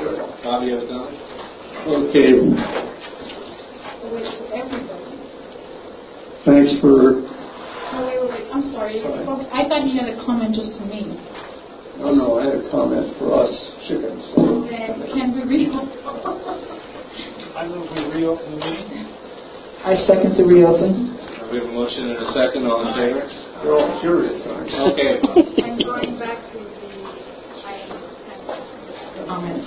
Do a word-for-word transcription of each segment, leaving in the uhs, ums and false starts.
Bobby, have a comment? Okay. Thanks for... Oh, wait, wait, wait. I'm sorry. Folks, I thought he had a comment just to me. No, no, I had a comment for us chickens. Okay. Can we reopen? I move we reopen the meeting. I second the reopen. We have a motion and a second. All in favor? You're all curious, aren't you? Okay. I'm going back to the item comment.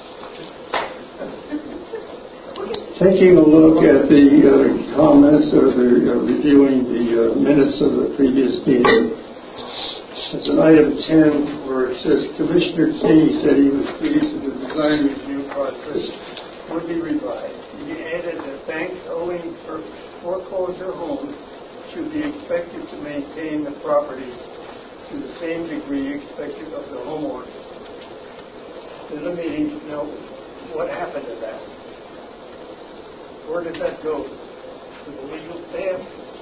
Taking a look at the uh, comments or the uh, reviewing the uh, minutes of the previous meeting, there's an item ten where it says Commissioner King said he was pleased with the design review process would be revised. He added that banks owing for foreclosure homes should be expected to maintain the property to the same degree expected of the homeowner. In the meeting, you know, what happened to that? Where did that go? To the legal staff?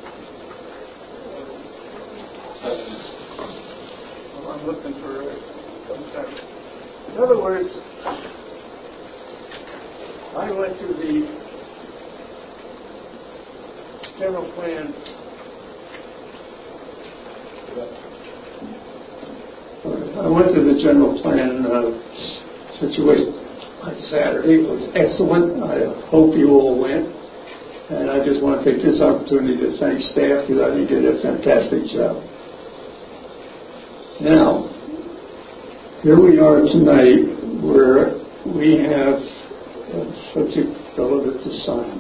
Well, I'm looking for some kind of... In other words, I went to the general plan. I went to the general plan uh, situation on Saturday. It was excellent. I hope you all went. And I just want to take this opportunity to thank staff because I think they did a fantastic job. Now, here we are tonight where we have a subject relative to signs.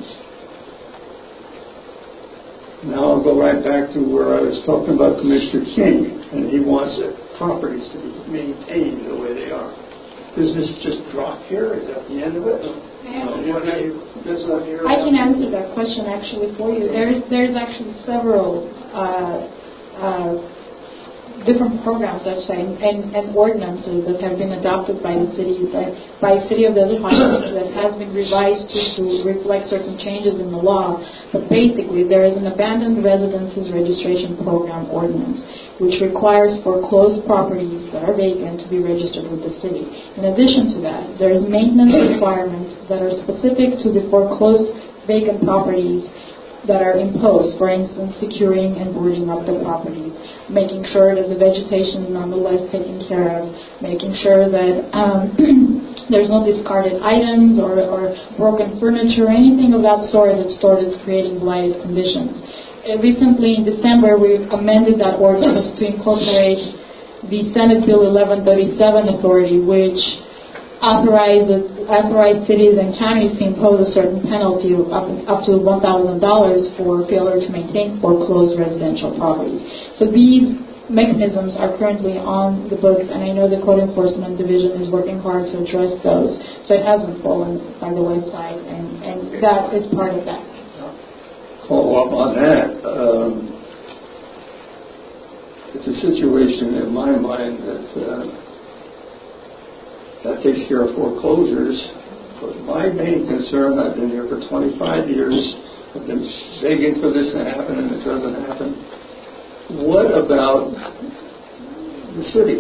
Now I'll go right back to where I was talking about Commissioner King, and he wants it, properties to be maintained the way they are. Does this just drop here? Is that the end of it? Yeah. I can answer that question actually for you. There's there's actually several uh, uh, different programs, let's say, and, and ordinances that have been adopted by the city, that, by the city of Desert Heights, that has been revised to, to reflect certain changes in the law. But basically, there is an abandoned residences registration program ordinance, which requires foreclosed properties that are vacant to be registered with the city. In addition to that, there's maintenance requirements that are specific to the foreclosed vacant properties that are imposed, for instance, securing and boarding up the properties, making sure that the vegetation is nonetheless taken care of, making sure that um, there's no discarded items or, or broken furniture, anything of that sort that's stored that's creating blighted conditions. Uh, recently, in December, we amended that ordinance to incorporate the Senate Bill eleven thirty-seven authority, which authorizes authorized cities and counties to impose a certain penalty of up, up to one thousand dollars for failure to maintain foreclosed residential properties. So these mechanisms are currently on the books, and I know the Code Enforcement Division is working hard to address those. So it hasn't fallen by the wayside, and, and that is part of that. Follow up on that. Um, it's a situation in my mind that uh, that takes care of foreclosures. But my main concern, I've been here for twenty-five years, I've been begging for this to happen and it doesn't happen. What about the city?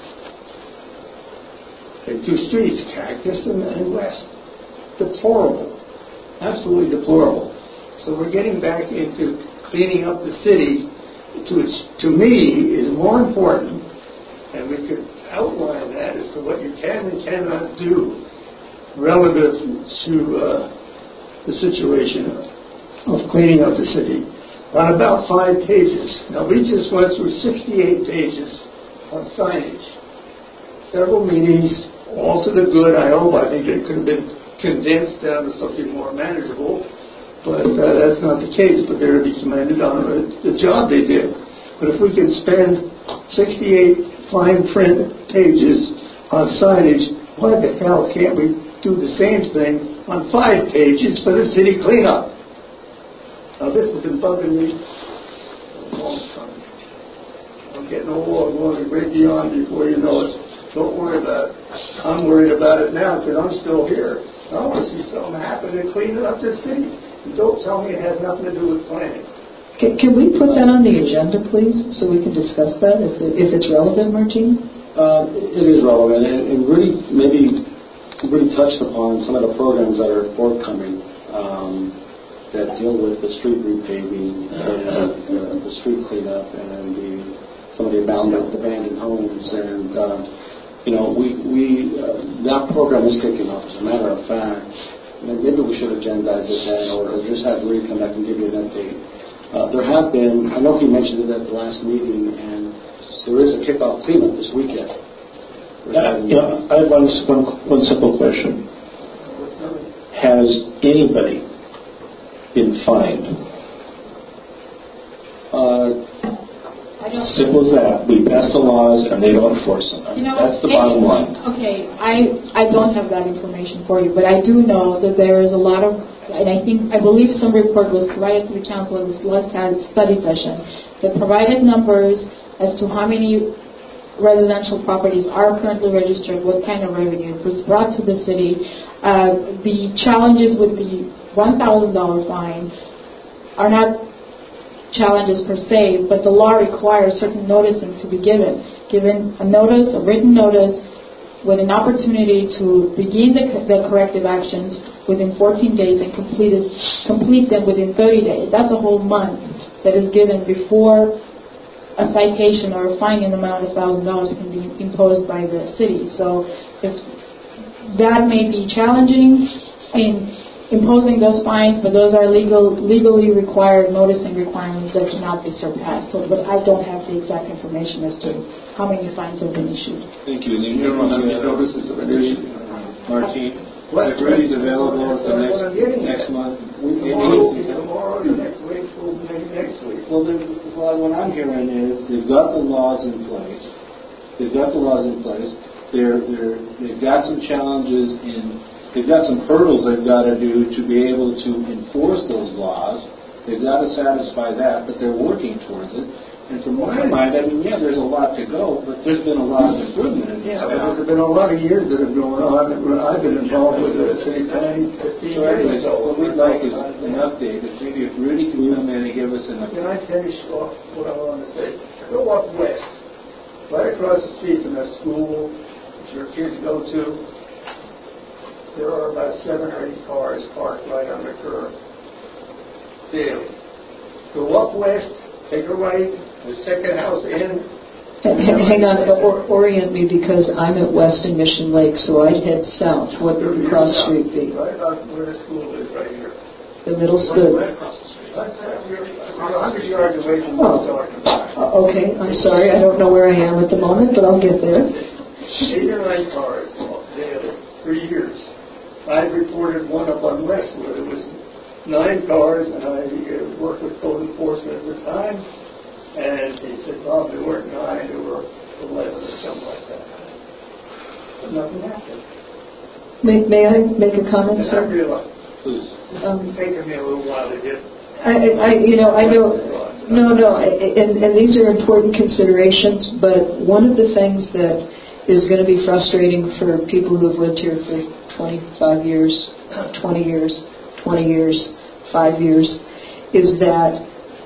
They have two streets, Cactus and, and West. Deplorable. Absolutely deplorable. So we're getting back into cleaning up the city, to, to me, is more important, and we could outline that as to what you can and cannot do relative to uh, the situation of, of cleaning up the city on about five pages. Now, we just went through sixty-eight pages on signage. Several meetings, all to the good, I hope. I think it could have been condensed down to something more manageable, but uh, that's not the case. But they're to be commended on the job they did. But if we can spend sixty-eight fine print pages on signage, why the hell can't we do the same thing on five pages for the city cleanup? Now, this has been bugging me for a long time. I'm getting old. I'm going to be right beyond before you know it. Don't worry about it. I'm worried about it now because I'm still here. I want to see something happen and clean up this city. And don't tell me it has nothing to do with planning. Can, can we put that on the agenda, please, so we can discuss that if, it, if it's relevant, Martine? Uh, it is relevant, and, and really, maybe, really touched upon some of the programs that are forthcoming um, that deal with the street repaving and the, the street cleanup and the, some of the abandoned, abandoned homes. And, uh, you know, we, we uh, that program is kicking off. As a matter of fact, maybe we should agendize it then, or just have Reed come back and give you an update. Uh, there have been, I know he mentioned it at the last meeting, and there is a kickoff cleanup this weekend. Uh, yeah, I have one, one, one simple question. Has anybody been fined? Uh, Simple as that. We pass the laws and they don't enforce them. You know, That's the hey, bottom line. Okay, I, I don't have that information for you, but I do know that there is a lot of, and I think, I believe some report was provided to the council at this last study session that provided numbers as to how many residential properties are currently registered, what kind of revenue was brought to the city. Uh, the challenges with the one thousand dollars fine are not challenges per se, but the law requires certain noticing to be given. Given a notice, a written notice, with an opportunity to begin the, the corrective actions within fourteen days and complete, it, complete them within thirty days. That's a whole month that is given before a citation or a fine in the amount of one thousand dollars can be imposed by the city. So if that may be challenging in imposing those fines, but those are legal, legally required noticing requirements that cannot be surpassed. So, but I don't have the exact information as to how many fines have been issued. Thank you. The General notices of an issue. Martine, if Rudy's available the next, next month, we can meet. Tomorrow, the next week, we'll maybe next week. Well, then, well, what I'm hearing is they've got the laws in place. They've got the laws in place. They're, they're, they've got some challenges in, they've got some hurdles they've got to do to be able to enforce those laws. They've got to satisfy that, but they're working towards it. And from my mind, I mean, yeah, there's a lot to go, but there's been a lot of improvement in this. Yeah, but there's been a lot of years that have gone on. I've been involved with the city planning fifteen So years anyways, ago. what we'd like is an update. If maybe if Rudy can come in and give us an Can update. I finish off what I want to say? Go up west, right across the street from that school that your kids go to. There are about seven or eight cars parked right on the curb daily. Go up west, take a right, the second house in. Hang on, or, orient me because I'm at West and Mission Lake, so I'd head south. What would the cross street be? Right about where the school is, right here. The middle school. Right across the street. You're a hundred yards away from Oh. the talking about. Uh, okay, I'm sorry, I don't know where I am at the moment, but I'll get there. Eight or nine cars daily for years. I've reported one up on West where there was nine cars, and I uh, worked with code enforcement at the time. And he said, Bob, there weren't nine, there were eleven or something like that. But nothing happened. May, may I make a comment, And I sir? realized Please. it's taken me a little while to get. I, I, you know, I know, no, no, I- and, and these are important considerations, but one of the things that is going to be frustrating for people who have lived here for twenty-five years, twenty years, twenty years, five years, is that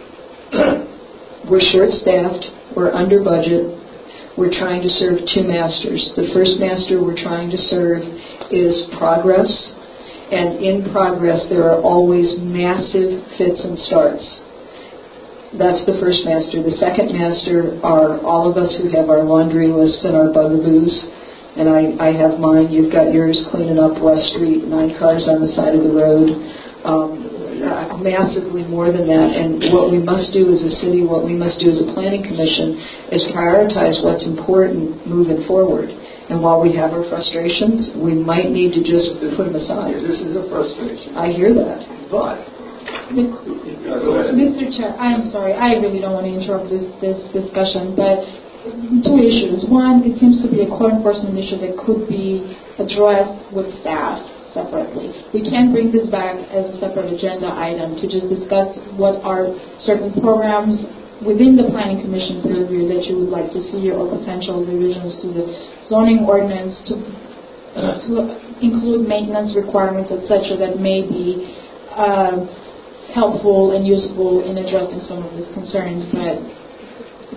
we're short-staffed, we're under budget, we're trying to serve two masters. The first master we're trying to serve is progress, and in progress there are always massive fits and starts. That's the first master. The second master are all of us who have our laundry lists and our bugaboos, and I, I have mine. You've got yours, cleaning up West Street, nine cars on the side of the road. Um, Uh, massively more than that, and what we must do as a city, what we must do as a planning commission is prioritize what's important moving forward. And while we have our frustrations, we might need to just put them aside. This is a frustration. I hear that. But, Mister Chair, I am sorry, I really don't want to interrupt this, this discussion, but two issues. One, it seems to be a code enforcement issue that could be addressed with staff separately. We can bring this back as a separate agenda item to just discuss what are certain programs within the Planning Commission purview that you would like to see or potential revisions to the zoning ordinance to, uh, to include maintenance requirements, et cetera, that may be uh, helpful and useful in addressing some of these concerns. But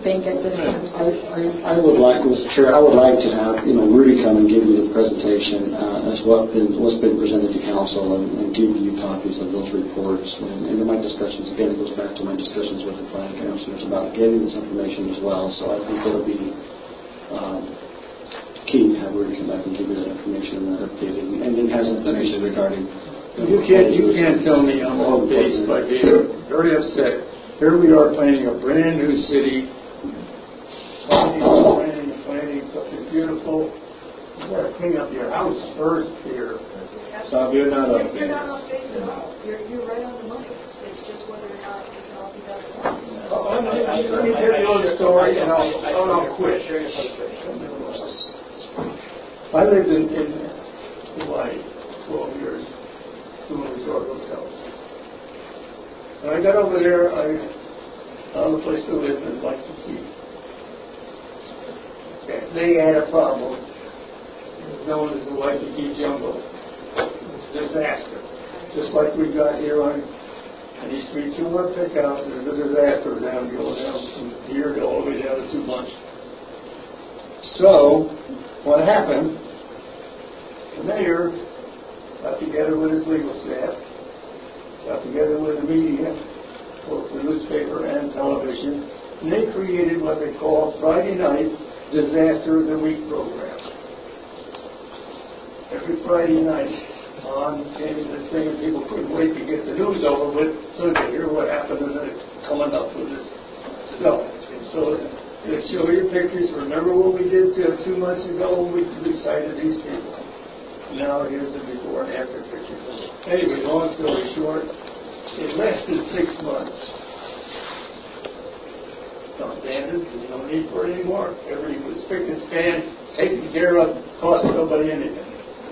think at this time. I, I, I would like, Mister Chair, I would like to have, you know, Rudy come and give you the presentation uh, as what been, what's been presented to council and, and give you copies of those reports. And, and in my discussions, again, it goes back to my discussions with the planning commissioners about getting this information as well. So I think it'll be um, key to have Rudy come back and give you that information and that updated, and, and then has information regarding. You can't, you can't tell me I'm all based by being very upset. Here we are planning a brand new city, planning, planning, planning something beautiful. You got to clean up your house first here. Bob, you're not up You're not off base at all. You're, you're right on the money. It's just whether or not it can all be done at once. Oh, let me let me tell you a little story, and I'll, and I'll quit. I lived in, in Hawaii twelve years, doing resort hotels. When I got over there, I found a place to live in Waikiki. Okay. They had a problem. It was known as the Waikiki jungle. It was a disaster. Just like we got here on any street you want to pick out, there's a disaster down going down from here to all the way down to Two Bunch. So, what happened, the mayor got together with his legal staff, got together with the media, both the newspaper and television, and they created what they call Friday Night Disaster of the Week program. Every Friday night on came the thing, and people couldn't wait to get the news over with so they could hear what happened and then coming up with this stuff. So they show you pictures. Remember what we did uh, two months ago when we recited these people? Now here's the before and after pictures. Anyway, long story short, in less than six months, not abandoned, there's no need for it anymore. Everything was spick and span, taken care of, cost nobody anything.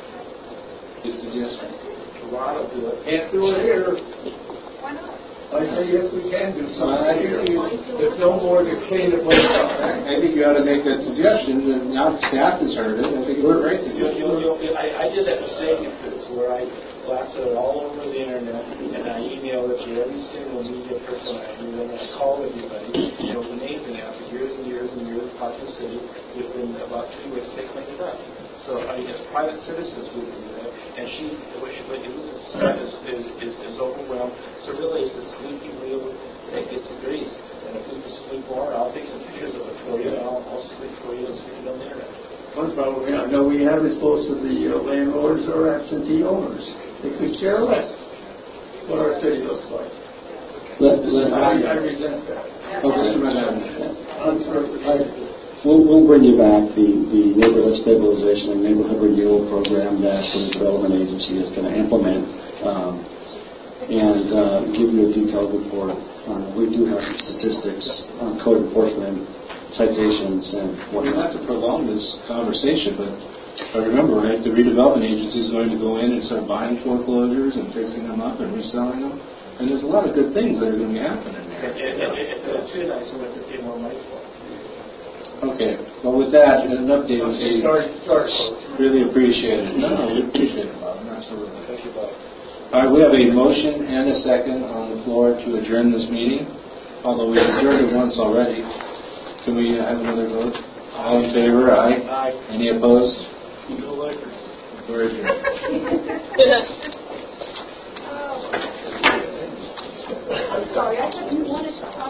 Good suggestion. A lot of it. Can't do it here. Why not? I say yes, we can do something here. There's no more to clean the place up. I think you ought to make that suggestion, and now the staff has heard it. I think it's a great You know, suggestion. you know, you know, I, I did that mistake where I blasted it all over the internet, and I emailed it to every single media person I knew, and I called everybody. It was amazing. After years and years and years of talking to the city, within about two weeks, they cleaned it up. So I mean, as private citizens would do that, and she, what she would do is, is, is, is, is overwhelmed. So really, it's a squeaky wheel that gets the grease. And if we can squeak more, I'll take some pictures of it for you, and I'll, I'll squeak for you and stick it on the internet. One problem I know we have is most of the uh, landlords are absentee owners. They could care less what our city looks like. Let, let, I, I resent that. Okay. I'm sure I, We'll, we'll bring you back the, the neighborhood stabilization and neighborhood renewal program that the development agency is going to implement, um, and uh, give you a detailed report. Um, we do have some statistics on code enforcement, citations, and Well, whatnot. not to prolong this conversation, but I remember, right, the redevelopment agency is going to go in and start buying foreclosures and fixing them up and reselling them. And there's a lot of good things that are going to be happening there. If they're too nice, I'm going to pay more money for it. Okay. Well, with that, an update would be sorry, sorry, folks. really appreciated. No, no, we appreciate it, Bob. Absolutely. Thank you, Bob. All right, we have a motion and a second on the floor to adjourn this meeting, although we've adjourned it once already. Can we have another vote? All in favor? Aye. Aye. Any opposed? No likers. Where is it? I'm sorry, I thought you wanted to talk.